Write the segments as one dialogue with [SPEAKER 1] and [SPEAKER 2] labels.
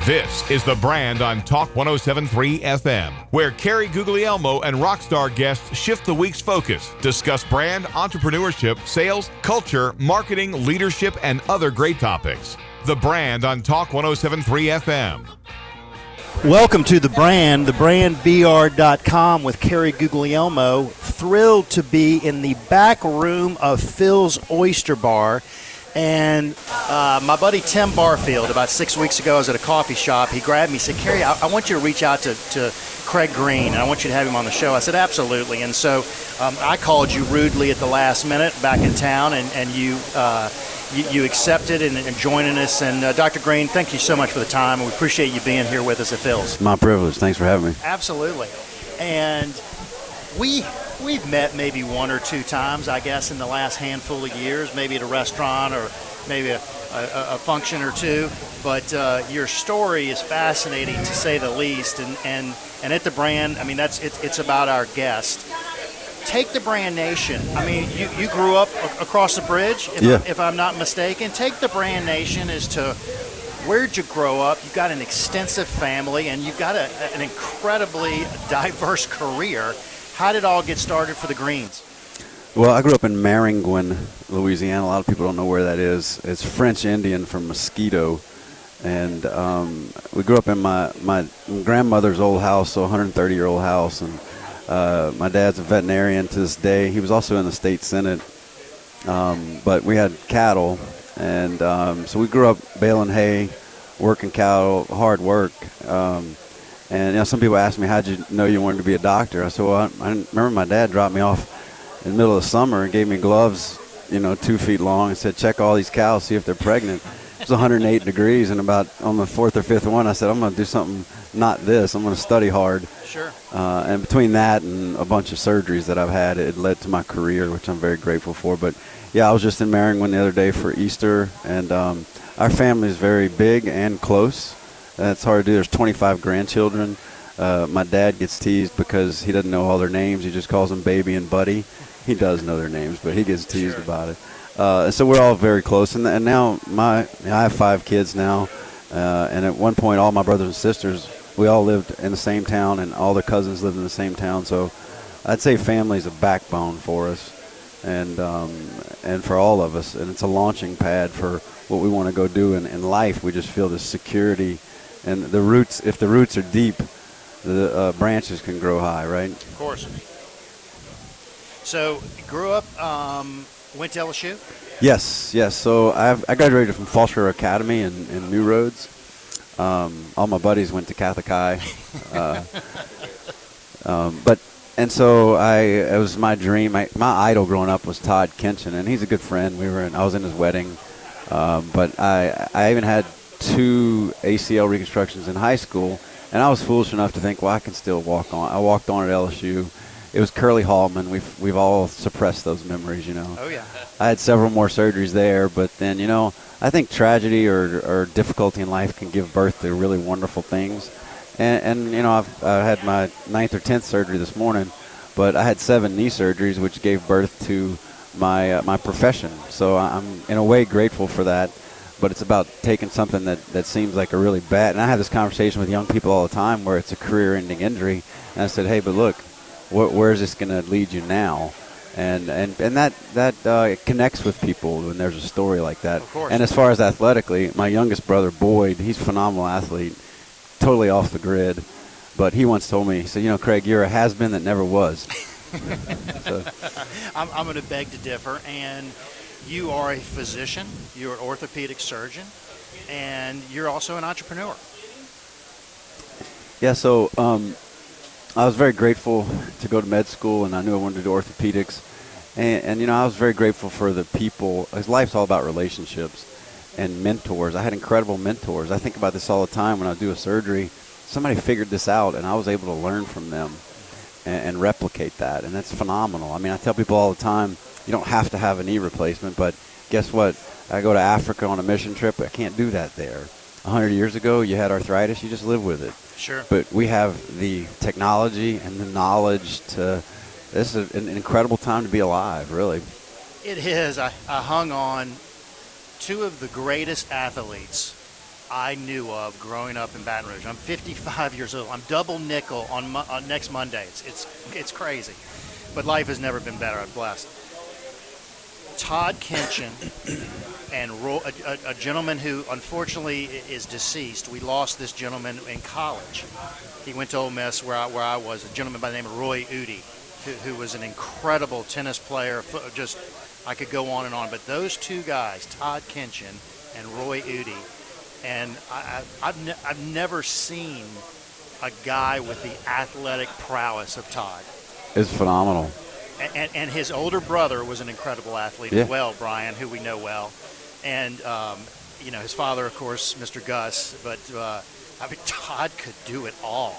[SPEAKER 1] This is The Brand on Talk 107.3 FM, where Carrie Guglielmo and Rockstar guests shift the week's focus, discuss brand, entrepreneurship, sales, culture, marketing, leadership, and other great topics. The Brand on Talk 107.3 FM.
[SPEAKER 2] Welcome to The BrandBR.com with Carrie Guglielmo. Thrilled to be in the back room of Phil's Oyster Bar. And my buddy Tim Barfield, about 6 weeks ago, I was at a coffee shop. He grabbed me and said, Carrie, I want you to reach out to Craig Green, and I want you to have him on the show. I said, absolutely. And so I called you rudely at the last minute back in town, and you accepted and joining us. And Dr. Green, thank you so much for the time, and we appreciate you being here with us at Phil's.
[SPEAKER 3] My privilege. Thanks for having me.
[SPEAKER 2] Absolutely. And we've met maybe one or two times, I guess, in the last handful of years, maybe at a restaurant or maybe a function or two. But your story is fascinating, to say the least. And at The Brand, I mean, it's about our guest. Take the Brand Nation. I mean, you grew up across the bridge, if I'm not mistaken. Take the Brand Nation as to where'd you grow up. You've got an extensive family, and you've got an incredibly diverse career. How did it all get started for the Greens?
[SPEAKER 3] Well, I grew up in Maringouin, Louisiana. A lot of people don't know where that is. It's French Indian from Mosquito. And we grew up in my grandmother's old house, so a 130-year-old house. And my dad's a veterinarian to this day. He was also in the state senate. But we had cattle. And so we grew up baling hay, working cattle, hard work. And some people ask me, how'd you know you wanted to be a doctor? I said, well, I remember my dad dropped me off in the middle of the summer and gave me gloves, 2 feet long, and said, check all these cows, see if they're pregnant. It was 108 degrees, and about on the fourth or fifth one, I said, I'm going to do something not this. I'm going to study hard.
[SPEAKER 2] Sure.
[SPEAKER 3] And between that and a bunch of surgeries that I've had, it led to my career, which I'm very grateful for. But, yeah, I was just in Maringouin the other day for Easter, and our family is very big and close. That's hard to do. There's 25 grandchildren. My dad gets teased because he doesn't know all their names. He just calls them Baby and Buddy. He does know their names, but he gets teased about it. And so we're all very close. And now I have 5 kids now. And at one point, all my brothers and sisters, we all lived in the same town, and all their cousins lived in the same town. So I'd say family is a backbone for us and for all of us. And it's a launching pad for what we want to go do in life. We just feel this security. And the roots, if the roots are deep, the branches can grow high, right?
[SPEAKER 2] Of course. So, you grew up, went to LSU?
[SPEAKER 3] Yes. So I graduated from Falls River Academy in New Roads. All my buddies went to Catholic High. And so it was my dream. My idol growing up was Todd Kinchin, and he's a good friend. I was in his wedding. But I even had 2 ACL reconstructions in high school, and I was foolish enough to think, well, I can still walk on. I walked on at LSU. It was Curly Hallman. We've all suppressed those memories,
[SPEAKER 2] Oh, yeah.
[SPEAKER 3] I had several more surgeries there, but then, I think tragedy or difficulty in life can give birth to really wonderful things. And I had my 9th or 10th surgery this morning, but I had 7 knee surgeries, which gave birth to my profession. So I'm, in a way, grateful for that. But it's about taking something that seems like a really bad. And I have this conversation with young people all the time where it's a career-ending injury. And I said, hey, but look, where is this going to lead you now? And that connects with people when there's a story like that.
[SPEAKER 2] Of course.
[SPEAKER 3] And as far as athletically, my youngest brother, Boyd, he's a phenomenal athlete, totally off the grid. But he once told me, he said, Craig, you're a has-been that never was. So.
[SPEAKER 2] I'm going to beg to differ. And you are a physician, you're an orthopedic surgeon, and you're also an entrepreneur.
[SPEAKER 3] Yeah, so I was very grateful to go to med school, and I knew I wanted to do orthopedics. And I was very grateful for the people. Life's all about relationships and mentors. I had incredible mentors. I think about this all the time when I do a surgery. Somebody figured this out, and I was able to learn from them and replicate that, and that's phenomenal. I mean, I tell people all the time, you don't have to have a knee replacement, but guess what? I go to Africa on a mission trip. I can't do that there. 100 years ago, you had arthritis. You just live with it.
[SPEAKER 2] Sure.
[SPEAKER 3] But we have the technology and the knowledge to – this is an incredible time to be alive, really.
[SPEAKER 2] It is. I hung on 2 of the greatest athletes I knew of growing up in Baton Rouge. I'm 55 years old. I'm double nickel on next Monday. It's crazy, but life has never been better. I'm blessed. Todd Kinchin and a gentleman who unfortunately is deceased. We lost this gentleman in college. He went to Ole Miss where I was. A gentleman by the name of Roy Udy, who was an incredible tennis player. Just I could go on and on. But those two guys, Todd Kinchin and Roy Udy, and I've never seen a guy with the athletic prowess of Todd.
[SPEAKER 3] It's phenomenal.
[SPEAKER 2] And his older brother was an incredible athlete as well, Brian, who we know well. And, his father, of course, Mr. Gus. But, Todd could do it all.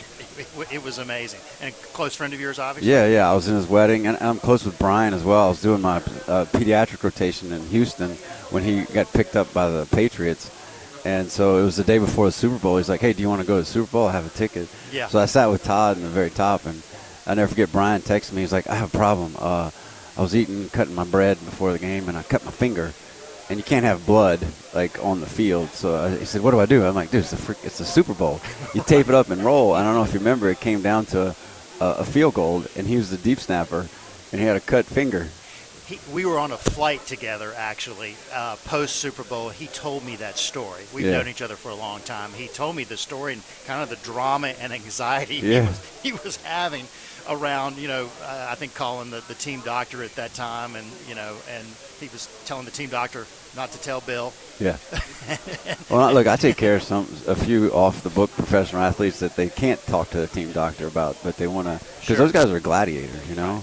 [SPEAKER 2] It was amazing. And a close friend of yours, obviously?
[SPEAKER 3] Yeah. I was in his wedding, and I'm close with Brian as well. I was doing my pediatric rotation in Houston when he got picked up by the Patriots. And so it was the day before the Super Bowl. He's like, hey, do you want to go to the Super Bowl? I have a ticket.
[SPEAKER 2] Yeah.
[SPEAKER 3] So I sat with Todd in the very top, and I'll never forget Brian texted me. He's like, I have a problem. I was cutting my bread before the game, and I cut my finger. And you can't have blood, like, on the field. So he said, what do I do? I'm like, dude, it's the Super Bowl. You tape it up and roll. I don't know if you remember, it came down to a field goal, and he was the deep snapper, and he had a cut finger.
[SPEAKER 2] We were on a flight together, actually, post-Super Bowl. He told me that story. We've known each other for a long time. He told me the story and kind of the drama and anxiety he was having around, I think calling the team doctor at that time, and he was telling the team doctor not to tell Bill. Yeah.
[SPEAKER 3] Well, look, I take care of a few off-the-book professional athletes that they can't talk to the team doctor about, but they want to, because those guys are gladiators,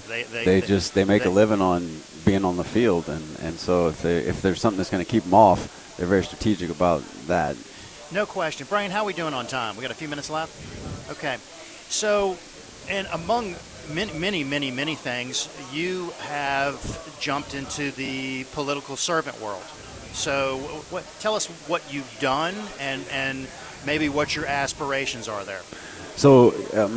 [SPEAKER 3] They make a living on being on the field, and so if there's something that's going to keep them off, they're very strategic about that.
[SPEAKER 2] No question. Brian, how are we doing on time? We got a few minutes left? Okay. So, and among many things, you have jumped into the political servant world. So tell us what you've done and maybe what your aspirations are there.
[SPEAKER 3] So,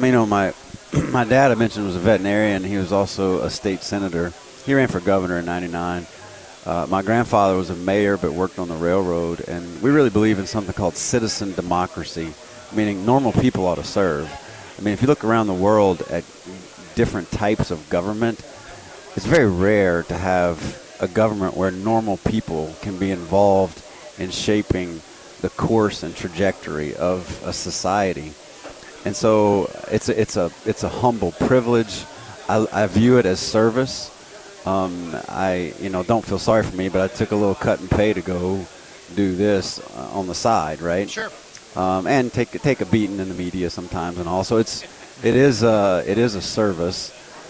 [SPEAKER 3] my dad, I mentioned, was a veterinarian. He was also a state senator. He ran for governor in '99. My grandfather was a mayor but worked on the railroad, and we really believe in something called citizen democracy, meaning normal people ought to serve. If you look around the world at different types of government, it's very rare to have a government where normal people can be involved in shaping the course and trajectory of a society. And so it's a humble privilege. I view it as service. I don't feel sorry for me, but I took a little cut and pay to go do this on the side, right?
[SPEAKER 2] Sure.
[SPEAKER 3] And take a beating in the media sometimes, and also it is a service,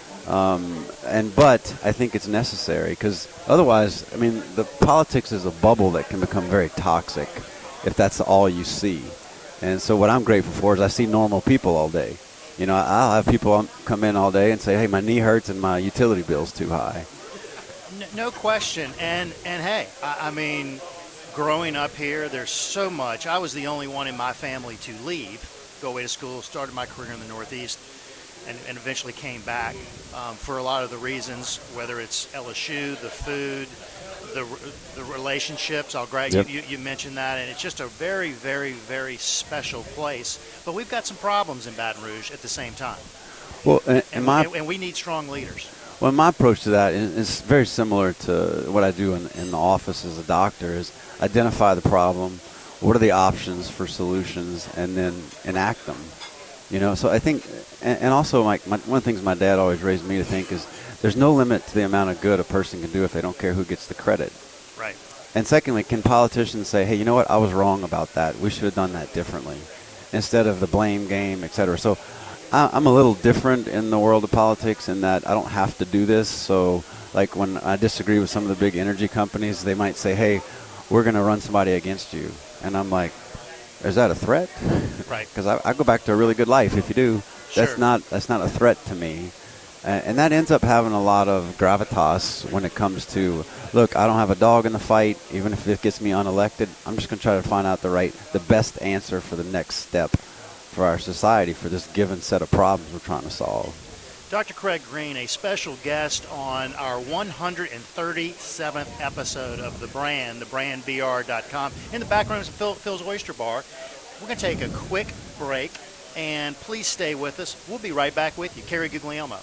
[SPEAKER 3] but I think it's necessary, because otherwise, the politics is a bubble that can become very toxic if that's all you see. And so what I'm grateful for is I see normal people all day. I'll have people come in all day and say, hey, my knee hurts and my utility bill's too high.
[SPEAKER 2] No question. And hey, growing up here, there's so much. I was the only one in my family to leave, go away to school, started my career in the Northeast, and eventually came back for a lot of the reasons, whether it's LSU, the food, the relationships.
[SPEAKER 3] Yep.
[SPEAKER 2] You mentioned that, and it's just a very, very, very special place. But we've got some problems in Baton Rouge at the same time.
[SPEAKER 3] Well,
[SPEAKER 2] and we need strong leaders.
[SPEAKER 3] Well, my approach to that is very similar to what I do in the office as a doctor, is identify the problem, what are the options for solutions, and then enact them. So I think, and also one of the things my dad always raised me to think is there's no limit to the amount of good a person can do if they don't care who gets the credit.
[SPEAKER 2] Right.
[SPEAKER 3] And secondly, can politicians say, hey, you know what, I was wrong about that. We should have done that differently, instead of the blame game, et cetera. So I'm a little different in the world of politics in that I don't have to do this. So, like, when I disagree with some of the big energy companies, they might say, hey, we're going to run somebody against you. And I'm like, is that a threat?
[SPEAKER 2] Right.
[SPEAKER 3] Because I go back to a really good life if you do.
[SPEAKER 2] Sure.
[SPEAKER 3] That's not a threat to me. And that ends up having a lot of gravitas when it comes to, look, I don't have a dog in the fight. Even if it gets me unelected, I'm just going to try to find out the best answer for the next step for our society, for this given set of problems we're trying to solve.
[SPEAKER 2] Dr. Craig Green, a special guest on our 137th episode of The brandbr.com. In the back room is Phil's Oyster Bar. We're going to take a quick break, and please stay with us. We'll be right back with you. Carrie Guglielmo.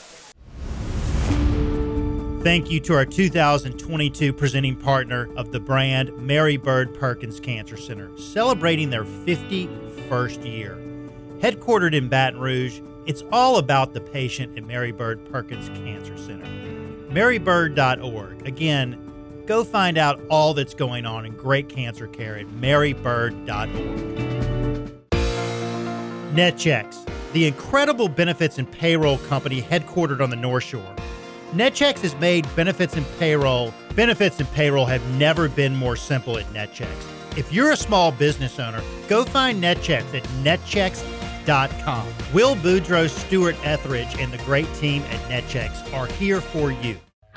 [SPEAKER 4] Thank you to our 2022 presenting partner of the brand, Mary Bird Perkins Cancer Center, celebrating their 51st year. Headquartered in Baton Rouge, it's all about the patient at Mary Bird Perkins Cancer Center. MaryBird.org. Again, go find out all that's going on in great cancer care at MaryBird.org. NetChecks, the incredible benefits and payroll company headquartered on the North Shore. NetChecks has made benefits and payroll. Benefits and payroll have never been more simple at NetChecks. If you're a small business owner, go find NetChecks at netchecks.com. Will Boudreaux, Stuart Etheridge, and the great team at NetChecks are here for you.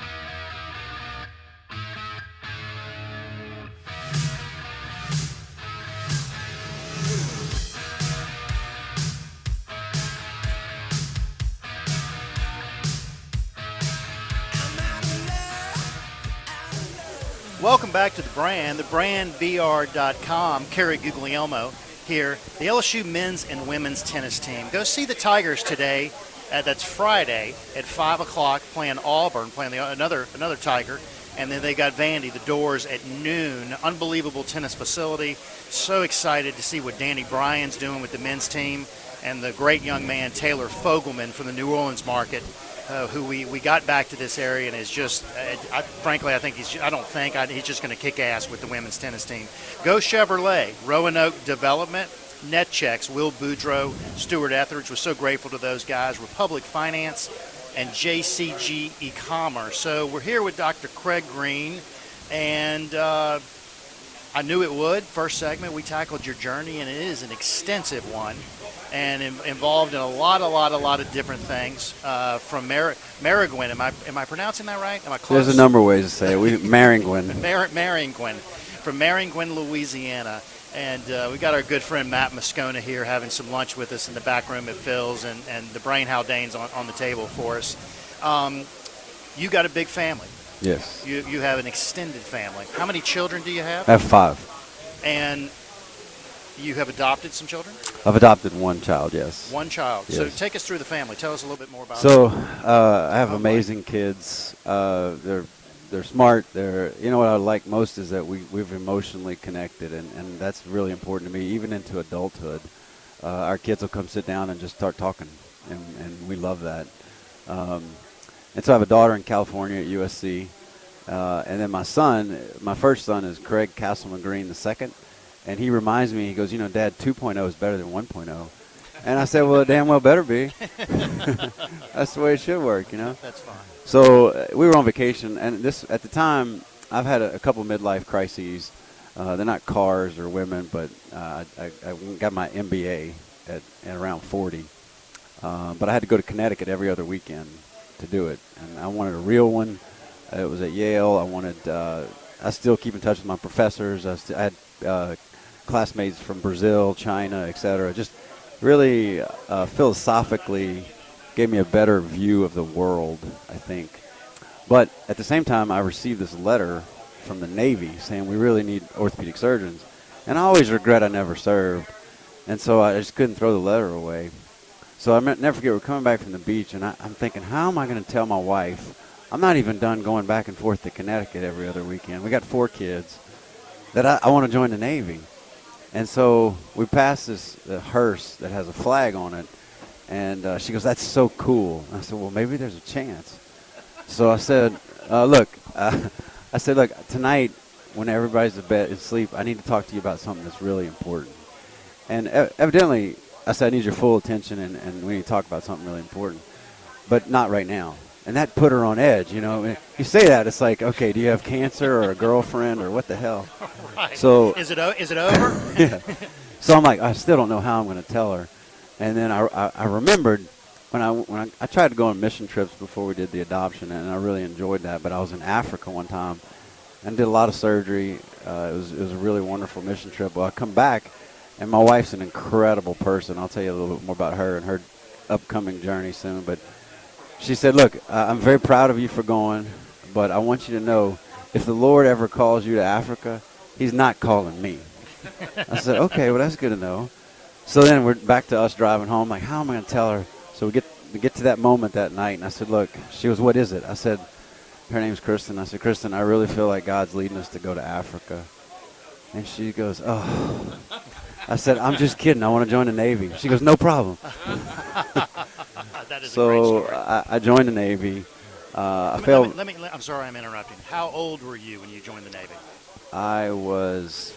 [SPEAKER 2] Welcome back to The Brand, thebrandbr.com. Carrie Guglielmo here. The LSU men's and women's tennis team. Go see the Tigers today. That's Friday at 5 o'clock playing Auburn, playing another Tiger. And then they got Vandy, the Doors, at noon. Unbelievable tennis facility. So excited to see what Danny Bryan's doing with the men's team. And the great young man, Taylor Fogelman from the New Orleans market, who we got back to this area and is just, frankly, I think he's just going to kick ass with the women's tennis team. Go Chevrolet, Roanoke Development, NetChecks, Will Boudreaux, Stuart Etheridge. Was so grateful to those guys. Republic Finance and JCG E-Commerce. So we're here with Dr. Craig Green, and I knew it would. First segment, we tackled your journey, and it is an extensive one. And involved in a lot of different things. From Maringouin, am I pronouncing that right? Am I close?
[SPEAKER 3] There's a number of ways to say it. Maringouin.
[SPEAKER 2] Maringouin, from Maringouin, Louisiana, and we got our good friend Matt Moscona here having some lunch with us in the back room at Phil's, and the Brain Haldane's on the table for us. You got a big family.
[SPEAKER 3] Yes.
[SPEAKER 2] You have an extended family. How many children do you have?
[SPEAKER 3] I have 5.
[SPEAKER 2] And you have adopted some children?
[SPEAKER 3] I've adopted one child, yes.
[SPEAKER 2] One child.
[SPEAKER 3] Yes.
[SPEAKER 2] So take us through the family. Tell us a little bit more about it.
[SPEAKER 3] So I have amazing kids. They're smart. You know what I like most is that we've emotionally connected, and that's really important to me, even into adulthood. Our kids will come sit down and just start talking, and we love that. And so I have a daughter in California at USC. And then my first son is Craig Castleman Green II. And he reminds me, he goes, Dad, 2.0 is better than 1.0. And I said, well, it damn well better be. That's the way it should work,
[SPEAKER 2] That's fine.
[SPEAKER 3] So we were on vacation, and at the time, I've had a couple midlife crises. They're not cars or women, but I got my MBA at around 40. But I had to go to Connecticut every other weekend to do it. And I wanted a real one. It was at Yale. I still keep in touch with my professors. I had classmates from Brazil, China, etc. Just really philosophically gave me a better view of the world, I think. But at the same time, I received this letter from the Navy saying we really need orthopedic surgeons. And I always regret I never served. And so I just couldn't throw the letter away. So I never forget, we're coming back from the beach, and I'm thinking, how am I going to tell my wife? I'm not even done going back and forth to Connecticut every other weekend. We got 4 kids that I want to join the Navy. And so we passed this hearse that has a flag on it, and she goes, that's so cool. And I said, well, maybe there's a chance. So I said, look, tonight when everybody's in bed and sleep, I need to talk to you about something that's really important. And evidently, I said, I need your full attention, and we need to talk about something really important, but not right now. And that put her on edge, You say that, it's like, okay, do you have cancer or a girlfriend or what the hell?
[SPEAKER 2] Right.
[SPEAKER 3] So
[SPEAKER 2] is it over?
[SPEAKER 3] Yeah. So I'm like, I still don't know how I'm going to tell her. And then I remembered when I tried to go on mission trips before we did the adoption, and I really enjoyed that. But I was in Africa one time and did a lot of surgery. It was a really wonderful mission trip. Well, I come back, and my wife's an incredible person. I'll tell you a little bit more about her and her upcoming journey soon. But she said, look, I'm very proud of you for going, but I want you to know if the Lord ever calls you to Africa, he's not calling me. I said, okay, well, that's good to know. So then we're back to us driving home, like, how am I going to tell her? So we get to that moment that night, and I said, look, she goes, what is it? I said, her name's Kristen. I said, Kristen, I really feel like God's leading us to go to Africa. And she goes, oh. I said, I'm just kidding. I want to join the Navy. She goes, no problem.
[SPEAKER 2] That is
[SPEAKER 3] So
[SPEAKER 2] a great story.
[SPEAKER 3] I joined the Navy. I
[SPEAKER 2] I'm sorry I'm interrupting. How old were you when you joined the Navy?
[SPEAKER 3] I was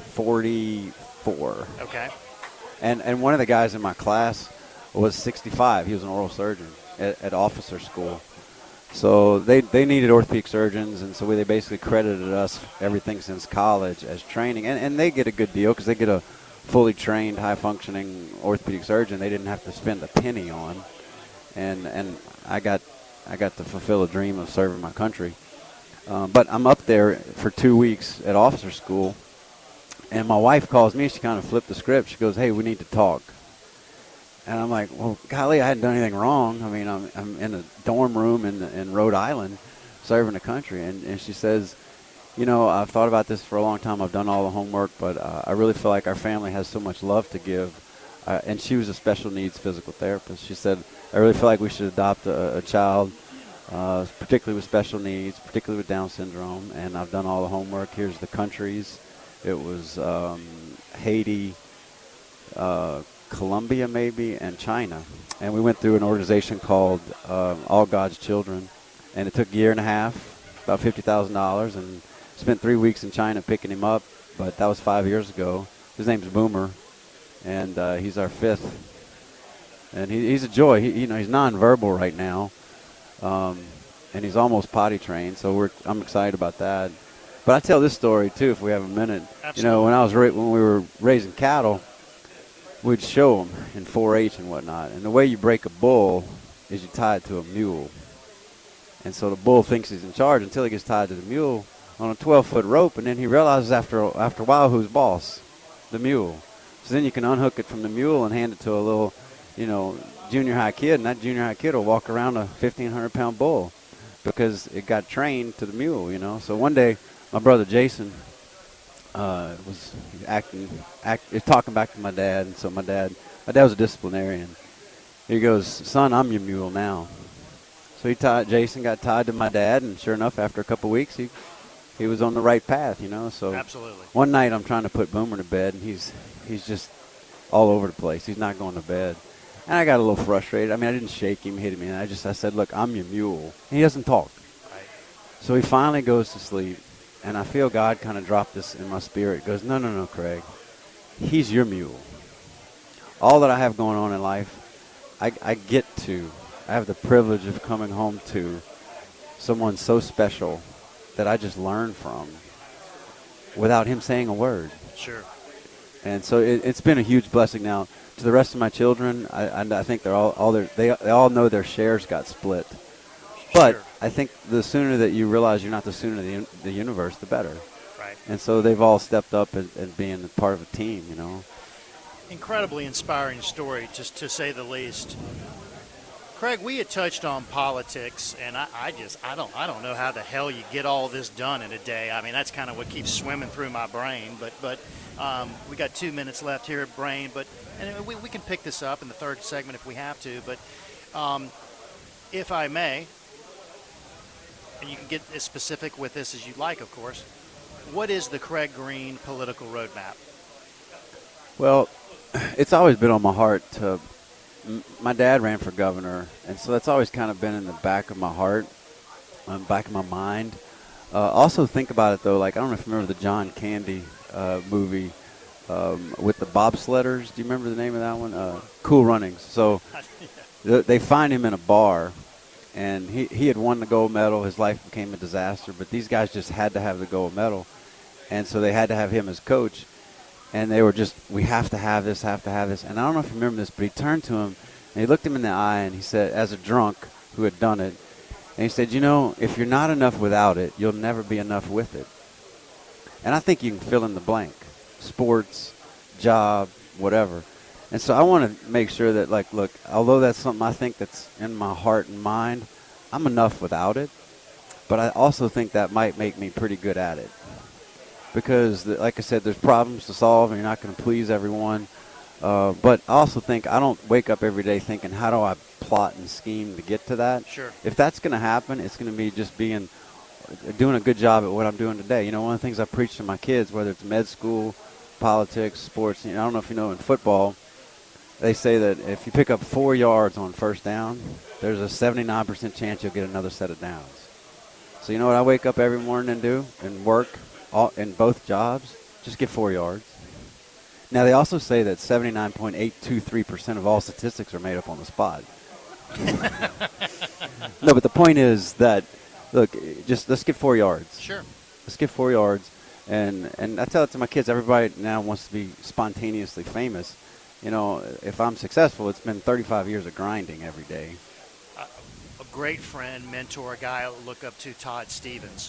[SPEAKER 3] 44.
[SPEAKER 2] Okay.
[SPEAKER 3] And one of the guys in my class was 65. He was an oral surgeon at officer school. So they needed orthopedic surgeons, and so they basically credited us everything since college as training. And they get a good deal because they get a fully trained, high-functioning orthopedic surgeon they didn't have to spend a penny on. And I got to fulfill a dream of serving my country. But I'm up there for 2 weeks at officer school, and my wife calls me. She kind of flipped the script. She goes, hey, we need to talk. And I'm like, well, golly, I hadn't done anything wrong. I mean, I'm in a dorm room in Rhode Island serving the country. And she says, you know, I've thought about this for a long time. I've done all the homework, but I really feel like our family has so much love to give. And she was a special needs physical therapist. She said, I really feel like we should adopt a child, particularly with special needs, particularly with Down syndrome. And I've done all the homework. Here's the countries. It was Haiti, Colombia maybe, and China. And we went through an organization called All God's Children. And it took a year and a half, about $50,000, and spent 3 weeks in China picking him up. But that was 5 years ago. His name's Boomer, and he's our fifth. And he's a joy. He's nonverbal right now, and he's almost potty trained. So I'm excited about that. But I tell this story too, if we have a minute.
[SPEAKER 2] Absolutely.
[SPEAKER 3] You know, when we were raising cattle, we'd show them in 4-H and whatnot. And the way you break a bull is you tie it to a mule. And so the bull thinks he's in charge until he gets tied to the mule on a 12-foot rope, and then he realizes after a while who's boss, the mule. So then you can unhook it from the mule and hand it to a little, junior high kid, and that junior high kid will walk around a 1,500-pound bull because it got trained to the mule, So one day, my brother Jason was talking back to my dad, and so my dad was a disciplinarian. He goes, son, I'm your mule now. So Jason got tied to my dad, and sure enough, after a couple of weeks, he was on the right path, So
[SPEAKER 2] absolutely.
[SPEAKER 3] One night I'm trying to put Boomer to bed, and he's just all over the place. He's not going to bed. And I got a little frustrated. I mean, I didn't shake him, hit him. I said, look, I'm your mule. And he doesn't talk.
[SPEAKER 2] Right.
[SPEAKER 3] So he finally goes to sleep, and I feel God kind of drop this in my spirit. He goes, no, Craig. He's your mule. All that I have going on in life, I have the privilege of coming home to someone so special that I just learn from without him saying a word.
[SPEAKER 2] Sure.
[SPEAKER 3] And so it's been a huge blessing. Now, to the rest of my children, I think they all know their shares got split. But
[SPEAKER 2] Sure.
[SPEAKER 3] I think the sooner that you realize you're not the center of the universe, the better.
[SPEAKER 2] Right.
[SPEAKER 3] And so they've all stepped up and being a part of a team,
[SPEAKER 2] Incredibly inspiring story, just to say the least. Craig, we had touched on politics, and I don't know how the hell you get all this done in a day. I mean, that's kind of what keeps swimming through my brain. But we got 2 minutes left here at Brain, and we can pick this up in the third segment if we have to. But if I may, and you can get as specific with this as you'd like, of course, what is the Craig Green political roadmap?
[SPEAKER 3] Well, it's always been on my heart to. My dad ran for governor, and so that's always kind of been in the back of my heart, back of my mind. Also think about it, though, like I don't know if you remember the John Candy movie with the bobsledders. Do you remember the name of that one? Cool Runnings. So they find him in a bar, and he had won the gold medal. His life became a disaster, but these guys just had to have the gold medal, and so they had to have him as coach. And they were just, we have to have this. And I don't know if you remember this, but he turned to him, and he looked him in the eye, and he said, as a drunk who had done it, and he said, if you're not enough without it, you'll never be enough with it. And I think you can fill in the blank. Sports, job, whatever. And so I want to make sure that, like, look, although that's something I think that's in my heart and mind, I'm enough without it. But I also think that might make me pretty good at it. Because, like I said, there's problems to solve, and you're not going to please everyone. But I also think I don't wake up every day thinking, how do I plot and scheme to get to that?
[SPEAKER 2] Sure.
[SPEAKER 3] If that's going to happen, it's going to be just doing a good job at what I'm doing today. You know, one of the things I preach to my kids, whether it's med school, politics, sports, I don't know if you know, in football, they say that if you pick up 4 yards on first down, there's a 79% chance you'll get another set of downs. So you know what I wake up every morning and do and work in both jobs? Just get 4 yards. Now, they also say that 79.823% of all statistics are made up on the spot. No, but the point is that, look, just let's get 4 yards.
[SPEAKER 2] Sure.
[SPEAKER 3] Let's get 4 yards. And I tell it to my kids, everybody now wants to be spontaneously famous. You know, if I'm successful, it's been 35 years of grinding every day.
[SPEAKER 2] A great friend, mentor, a guy I look up to, Todd Stevens,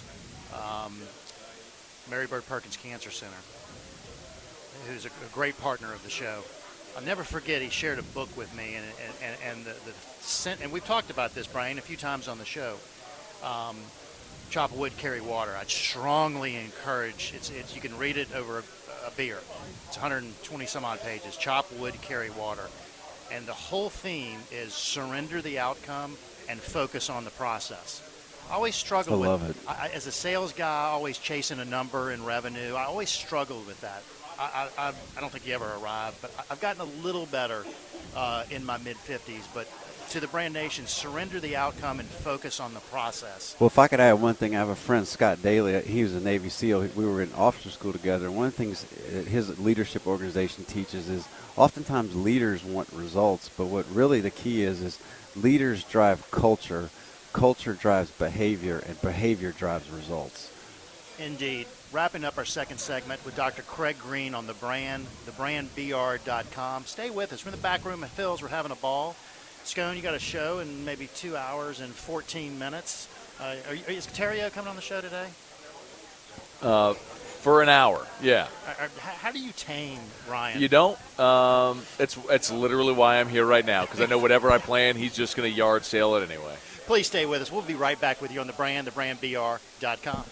[SPEAKER 2] Mary Bird Perkins Cancer Center, who's a great partner of the show. I'll never forget, he shared a book with me, and we've talked about this, Brian, a few times on the show. Chop wood, carry water. I'd strongly encourage. You can read it over a beer. It's 120 some odd pages. Chop wood, carry water, and the whole theme is surrender the outcome and focus on the process. I always struggle with.
[SPEAKER 3] I love it.
[SPEAKER 2] As a sales guy, always chasing a number in revenue. I always struggled with that. I don't think you ever arrive, but I've gotten a little better in my mid-50s. But to the Brand Nation, surrender the outcome and focus on the process.
[SPEAKER 3] Well, if I could add one thing, I have a friend, Scott Daly. He was a Navy SEAL. We were in officer school together. One of the things that his leadership organization teaches is oftentimes leaders want results, but what really the key is leaders drive culture, culture drives behavior, and behavior drives results.
[SPEAKER 2] Indeed. Wrapping up our second segment with Dr. Craig Green on the brand, thebrandbr.com. Stay with us. We're in the back room at Phil's. We're having a ball. Scone, you got a show in maybe 2 hours and 14 minutes. Is Terrio coming on the show today?
[SPEAKER 5] For an hour, yeah.
[SPEAKER 2] How do you tame Ryan?
[SPEAKER 5] You don't. It's literally why I'm here right now, because I know whatever I plan, he's just going to yard sale it anyway.
[SPEAKER 2] Please stay with us. We'll be right back with you on the brand, thebrandbr.com.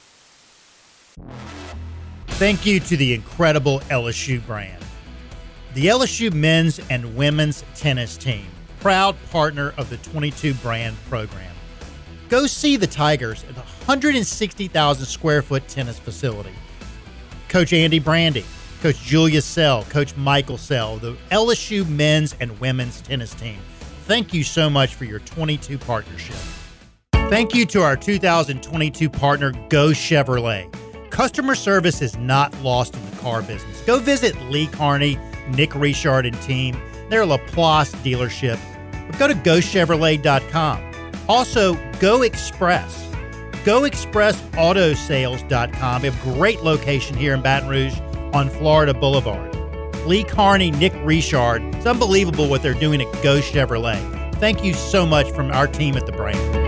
[SPEAKER 4] Thank you to the incredible LSU brand. The LSU men's and women's tennis team, proud partner of the 22 brand program. Go see the Tigers at the 160,000 square foot tennis facility. Coach Andy Brandy, Coach Julia Sell, Coach Michael Sell, the LSU men's and women's tennis team. Thank you so much for your 22 partnership. Thank you to our 2022 partner, Go Chevrolet. Customer service is not lost in the car business. Go visit Lee Carney, Nick Richard and team, their LaPlace dealership, or go to GoChevrolet.com. Also, Go Express. GoExpressAutosales.com. A great location here in Baton Rouge on Florida Boulevard. Lee Carney, Nick Richard. It's unbelievable what they're doing at Go Chevrolet. Thank you so much from our team at the brand.